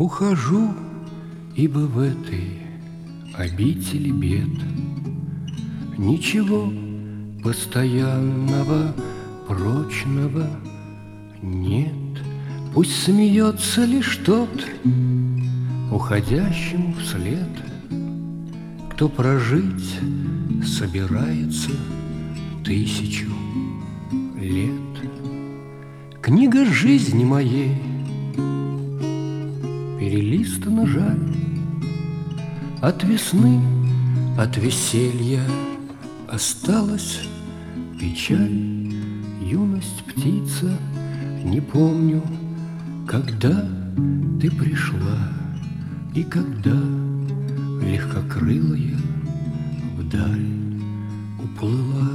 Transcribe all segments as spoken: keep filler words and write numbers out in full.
Ухожу, ибо в этой обители бед ничего постоянного, прочного нет. Пусть смеется лишь тот, уходящему вслед, кто прожить собирается тысячу лет. Книга жизни моей перелистана жаль, от весны, от веселья осталась печаль. Юность птица, не помню, когда ты пришла и когда легкокрылая вдаль уплыла.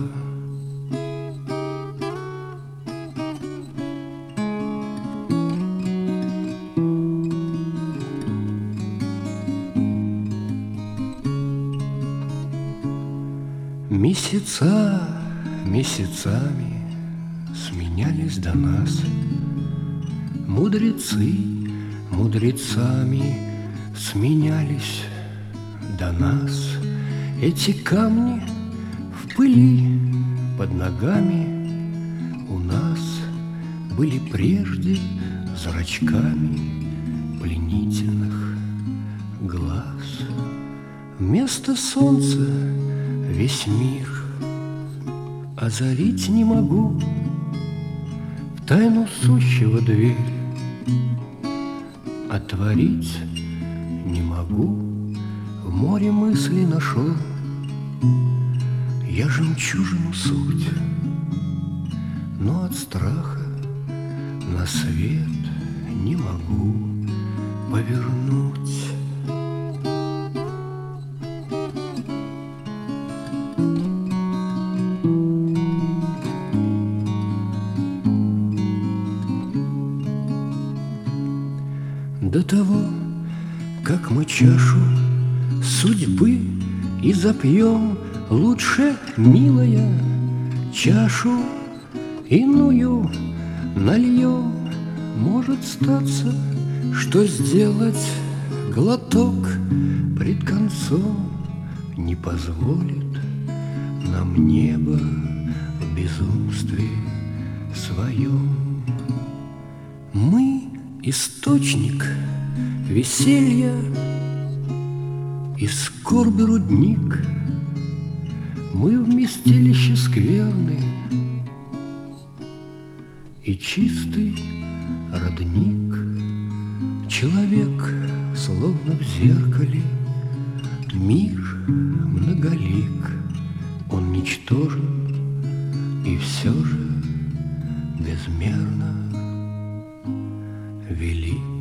Месяца месяцами сменялись до нас, мудрецы мудрецами сменялись до нас. Эти камни в пыли под ногами у нас были прежде зрачками пленительных глаз. Вместо солнца весь мир озарить не могу, в тайну сущего дверь отворить не могу. В море мысли нашел я жемчужину суть, но от страха на свет не могу повернуть. До того, как мы чашу судьбы и запьем, лучше, милая, чашу иную нальем. Может статься, что сделать глоток пред концом не позволит нам небо в безумстве своем. Мы источник веселья и скорби рудник, мы вместилище скверны и чистый родник. Человек словно в зеркале, мир многолик, он ничтожен и все же безмерно велик.